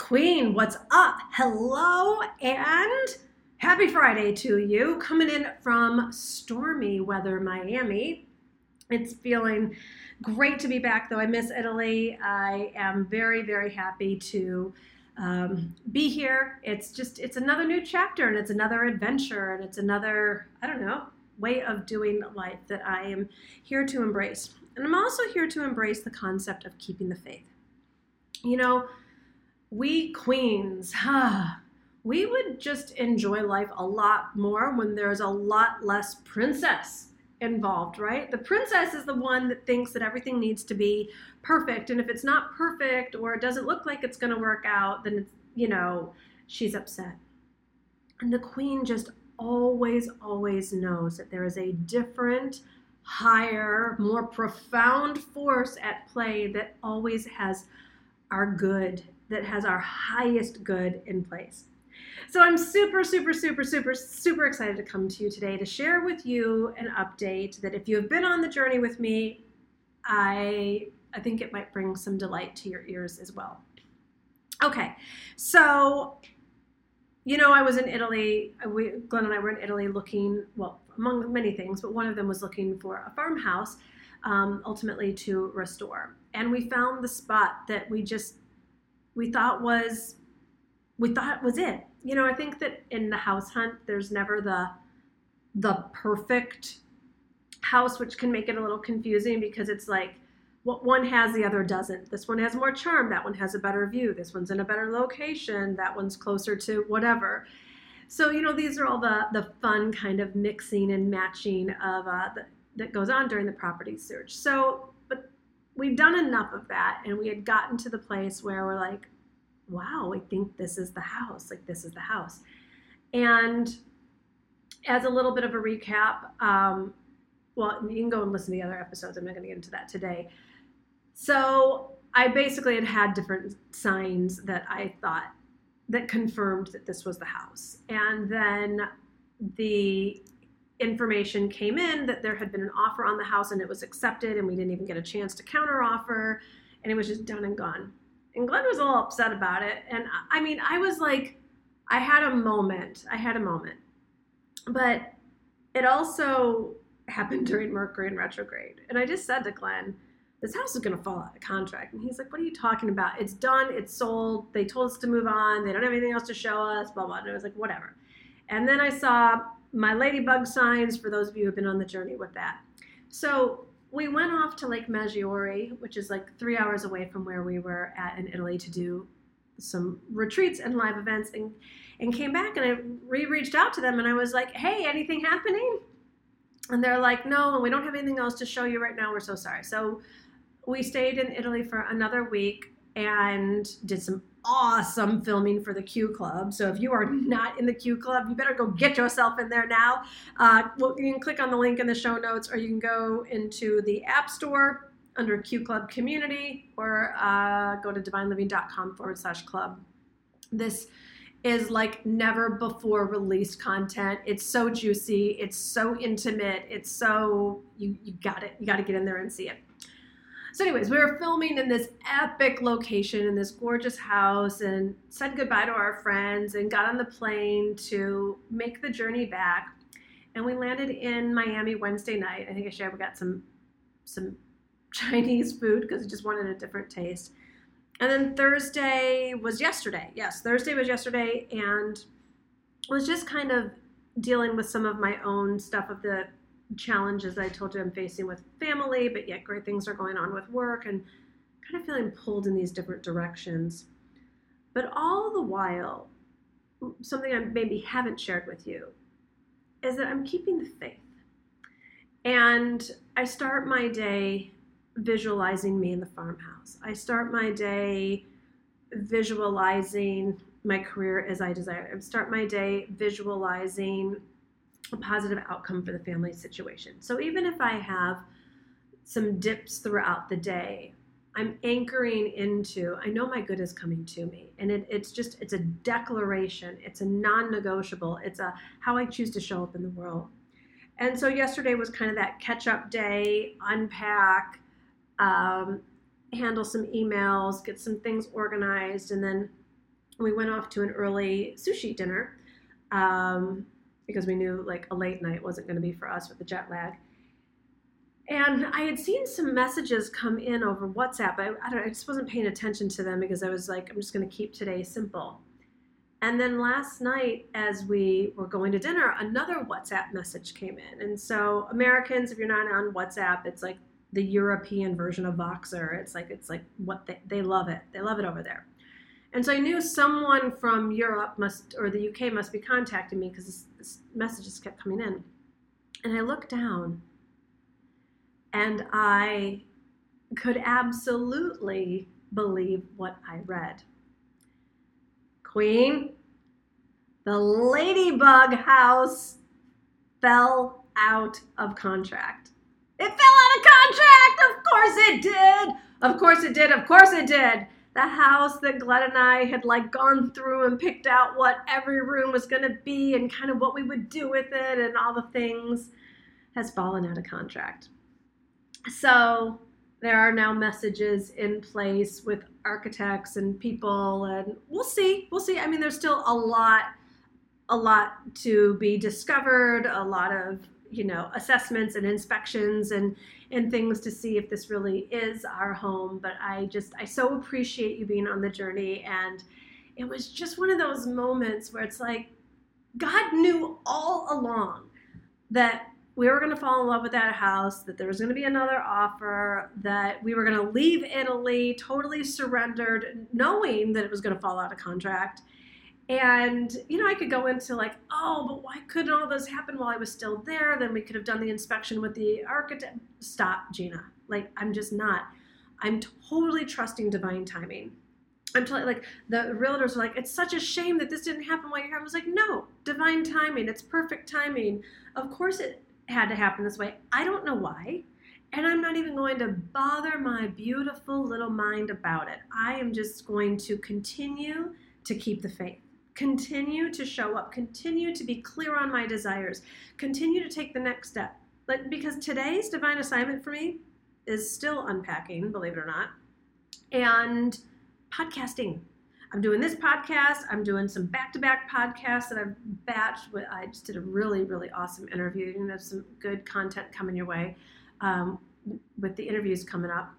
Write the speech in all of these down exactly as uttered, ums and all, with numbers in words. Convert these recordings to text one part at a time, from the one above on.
Queen, what's up? Hello and happy Friday to you. Coming in from stormy weather, Miami. It's feeling great to be back, though. I miss Italy. I am very, very happy to um, be here. It's just, it's another new chapter and it's another adventure and it's another, I don't know, way of doing life that I am here to embrace. And I'm also here to embrace the concept of keeping the faith. You know, we queens, we would just enjoy life a lot more when there's a lot less princess involved, right? The princess is the one that thinks that everything needs to be perfect. And if it's not perfect or it doesn't look like it's going to work out, then it's, you know, she's upset. And the queen just always, always knows that there is a different, higher, more profound force at play that always has our good, that has our highest good in place. So I'm super, super, super, super, super excited to come to you today to share with you an update that if you have been on the journey with me, I, I think it might bring some delight to your ears as well. Okay, so, you know, I was in Italy, we, Glenn and I were in Italy looking, well, among many things, but one of them was looking for a farmhouse, um, ultimately to restore. And we found the spot that we just, we thought was, we thought was it. You know, I think that in the house hunt, there's never the, the perfect house, which can make it a little confusing because it's like, what one has, the other doesn't. This one has more charm. That one has a better view. This one's in a better location. That one's closer to whatever. So, you know, these are all the, the fun kind of mixing and matching of uh, the, that goes on during the property search. So, but we've done enough of that, and we had gotten to the place where we're like, wow, I think this is the house. Like, this is the house. And as a little bit of a recap, um, well, you can go and listen to the other episodes. I'm not going to get into that today. So I basically had had different signs that I thought that confirmed that this was the house. And then the information came in that there had been an offer on the house and it was accepted, and we didn't even get a chance to counter offer, and it was just done and gone. And Glenn was a little upset about it. And I mean, I was like, I had a moment. I had a moment. But it also happened during Mercury in retrograde. And I just said to Glenn, this house is going to fall out of contract. And he's like, what are you talking about? It's done. It's sold. They told us to move on. They don't have anything else to show us, blah, blah. And I was like, whatever. And then I saw my ladybug signs, for those of you who have been on the journey with that. So we went off to Lake Maggiore, which is like three hours away from where we were at in Italy, to do some retreats and live events, and, and came back, and I re-reached out to them and I was like, hey, anything happening? And they're like, no, and we don't have anything else to show you right now. We're so sorry. So we stayed in Italy for another week and did some awesome filming for the Q Club. So if you are not in the Q Club, you better go get yourself in there now. Uh, well, you can click on the link in the show notes, or you can go into the App Store under Q Club Community, or uh, go to divineliving.com forward slash club. This is like never before released content. It's so juicy. It's so intimate. It's so, you, you got it. You got to get in there and see it. So anyways, we were filming in this epic location in this gorgeous house, and said goodbye to our friends and got on the plane to make the journey back. And we landed in Miami Wednesday night. I think I shared we got some, some Chinese food because I just wanted a different taste. And then Thursday was yesterday. Yes, Thursday was yesterday, and was just kind of dealing with some of my own stuff of the challenges I told you I'm facing with family, but yet great things are going on with work, and kind of feeling pulled in these different directions. But all the while, something I maybe haven't shared with you is that I'm keeping the faith. And I start my day visualizing me in the farmhouse. I start my day visualizing my career as I desire. I start my day visualizing a positive outcome for the family situation. So even if I have some dips throughout the day, I'm anchoring into, I know my good is coming to me. And it, it's just, it's a declaration. It's a non-negotiable. It's a how I choose to show up in the world. And so yesterday was kind of that catch-up day, unpack, um, handle some emails, get some things organized, and then we went off to an early sushi dinner um, because we knew like a late night wasn't going to be for us with the jet lag. And I had seen some messages come in over WhatsApp. I, I, don't, I just wasn't paying attention to them because I was like, I'm just going to keep today simple. And then last night, as we were going to dinner, another WhatsApp message came in. And so Americans, if you're not on WhatsApp, it's like the European version of Voxer. It's like it's like what they, they love it. They love it over there. And so I knew someone from Europe must, or the U K must be contacting me because this, this messages kept coming in. And I looked down and I could absolutely believe what I read. Queen, the Ladybug House fell out of contract. It fell out of contract! Of course it did! Of course it did, of course it did! The house that Glenn and I had like gone through and picked out what every room was going to be and kind of what we would do with it and all the things has fallen out of contract. So there are now messages in place with architects and people, and we'll see. We'll see. I mean, there's still a lot, a lot to be discovered, a lot of, you know, assessments and inspections and, and things to see if this really is our home. But I just, I so appreciate you being on the journey. And it was just one of those moments where it's like, God knew all along that we were going to fall in love with that house, that there was going to be another offer, that we were going to leave Italy totally surrendered, knowing that it was going to fall out of contract. And, you know, I could go into like, oh, but why couldn't all this happen while I was still there? Then we could have done the inspection with the architect. Stop, Gina. Like, I'm just not. I'm totally trusting divine timing. I'm telling like the realtors are like, it's such a shame that this didn't happen while you're here. I was like, no, divine timing. It's perfect timing. Of course it had to happen this way. I don't know why. And I'm not even going to bother my beautiful little mind about it. I am just going to continue to keep the faith, continue to show up, continue to be clear on my desires, continue to take the next step. Like, because today's divine assignment for me is still unpacking, believe it or not, and podcasting. I'm doing this podcast. I'm doing some back-to-back podcasts that I've batched with. I just did a really, really awesome interview. You have some good content coming your way um, with the interviews coming up.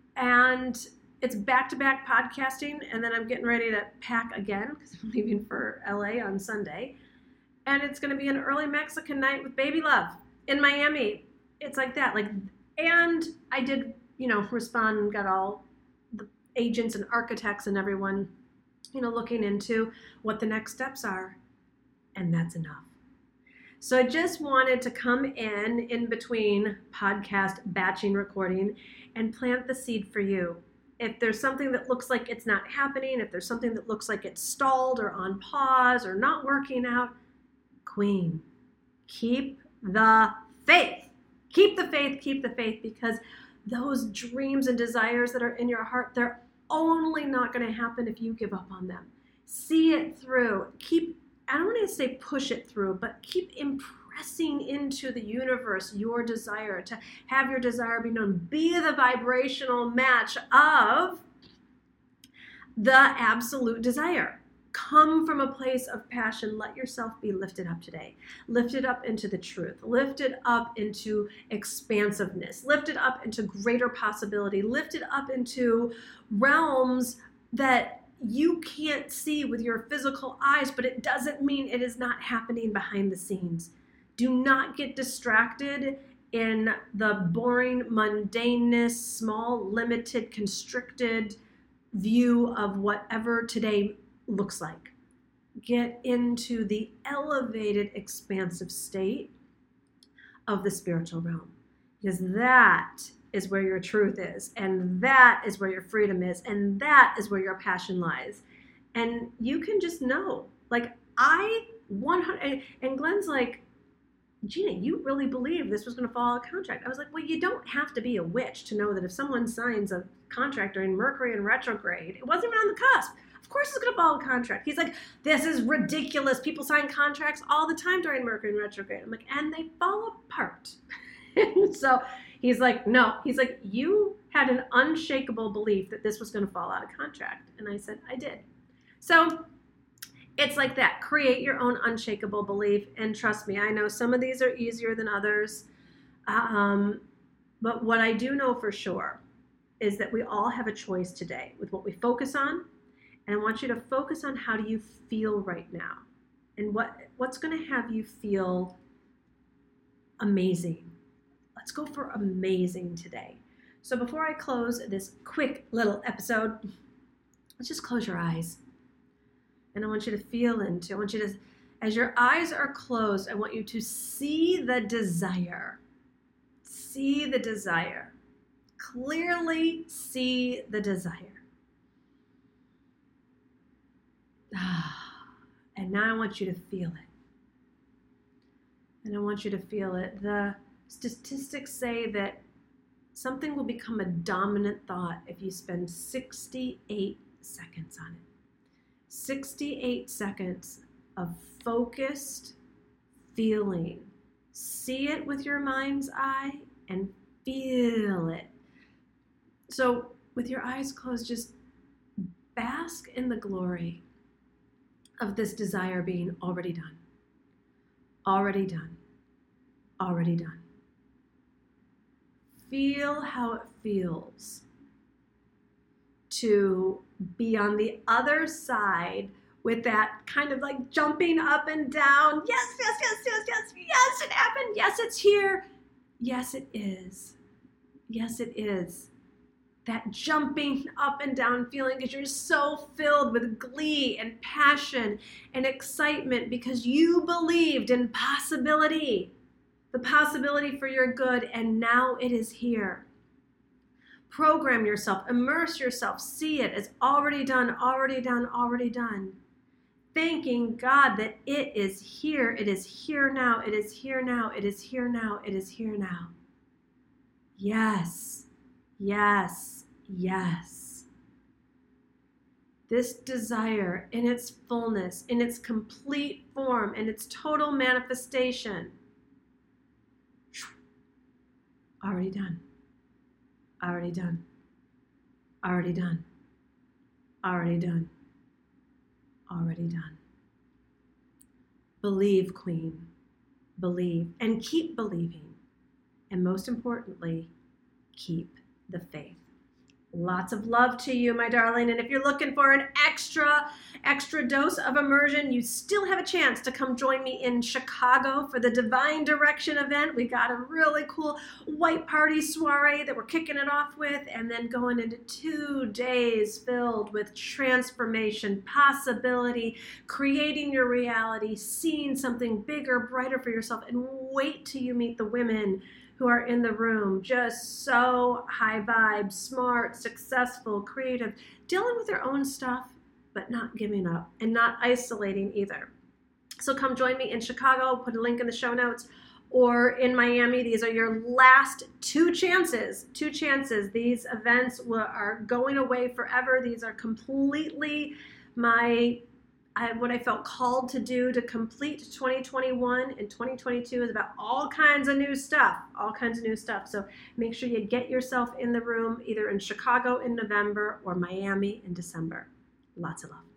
And it's back-to-back podcasting, and then I'm getting ready to pack again because I'm leaving for L A on Sunday. And it's going to be an early Mexican night with Baby Love in Miami. It's like that. Like, and I did, you know, respond and got all the agents and architects and everyone, you know, looking into what the next steps are, and that's enough. So I just wanted to come in in between podcast batching recording and plant the seed for you. If there's something that looks like it's not happening, if there's something that looks like it's stalled or on pause or not working out, Queen, keep the faith. Keep the faith, keep the faith, because those dreams and desires that are in your heart, they're only not going to happen if you give up on them. See it through. Keep, I don't want to say push it through, but keep impressing into the universe your desire, to have your desire be known. Be the vibrational match of the absolute desire. Come from a place of passion. Let yourself be lifted up today. Lifted up into the truth. Lifted up into expansiveness. Lifted up into greater possibility. Lifted up into realms that you can't see with your physical eyes, but it doesn't mean it is not happening behind the scenes. Do not get distracted in the boring mundaneness, small, limited, constricted view of whatever today looks like. Get into the elevated, expansive state of the spiritual realm, because that is where your truth is, and that is where your freedom is, and that is where your passion lies. And you can just know, like, I one hundred, and Glenn's like, Gina, you really believe this was going to fall out of contract? I was like, well, you don't have to be a witch to know that if someone signs a contract during Mercury in retrograde, it wasn't even on the cusp. Of course it's going to fall out of contract. He's like, this is ridiculous. People sign contracts all the time during Mercury in retrograde. I'm like, and they fall apart. So he's like, no. He's like, you had an unshakable belief that this was going to fall out of contract. And I said, I did. So it's like that. Create your own unshakable belief. And trust me, I know some of these are easier than others. Um, but what I do know for sure is that we all have a choice today with what we focus on. And I want you to focus on how do you feel right now and what what's going to have you feel amazing. Let's go for amazing today. So before I close this quick little episode, let's just close your eyes. And I want you to feel into, I want you to, as your eyes are closed, I want you to see the desire. See the desire. Clearly see the desire. And now I want you to feel it. And I want you to feel it. The statistics say that something will become a dominant thought if you spend sixty-eight seconds on it. sixty-eight seconds of focused feeling. See it with your mind's eye and feel it. So with your eyes closed, just bask in the glory of this desire being already done. Already done. Already done. Feel how it feels to be on the other side with that kind of like jumping up and down. Yes, yes, yes, yes, yes, yes, it happened. Yes, it's here. Yes, it is. Yes, it is. That jumping up and down feeling because you're so filled with glee and passion and excitement because you believed in possibility, the possibility for your good, and now it is here. Program yourself, immerse yourself, see it as already done, already done, already done. Thanking God that it is here, it is here now, it is here now, it is here now, it is here now. Yes, yes, yes. This desire in its fullness, in its complete form, in its total manifestation, already done. Already done. Already done. Already done. Already done. Believe, Queen. Believe. And keep believing. And most importantly, keep the faith. Lots of love to you, my darling. And if you're looking for an extra, extra dose of immersion, you still have a chance to come join me in Chicago for the Divine Direction event. We got a really cool white party soiree that we're kicking it off with, and then going into two days filled with transformation, possibility, creating your reality, seeing something bigger, brighter for yourself, and wait till you meet the women who are in the room, just so high vibe, smart, successful, creative, dealing with their own stuff, but not giving up and not isolating either. So come join me in Chicago. I'll put a link in the show notes, or in Miami. These are your last two chances, two chances. These events will, are going away forever. These are completely my I, what I felt called to do to complete twenty twenty-one, and twenty twenty-two is about all kinds of new stuff, all kinds of new stuff. So make sure you get yourself in the room either in Chicago in November or Miami in December. Lots of love.